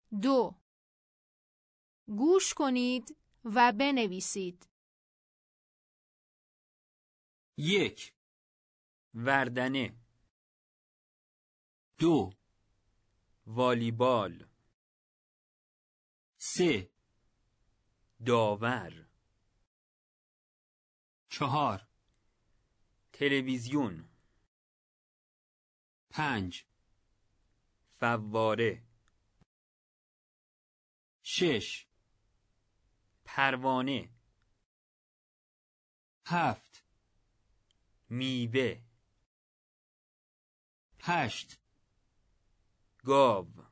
2. گوش کنید و بنویسید. 1. وردنه. 2. والیبال. 3. داور. 4. تلویزیون. 5. فواره. 6. پروانه. 7. میوه. 8. گاو.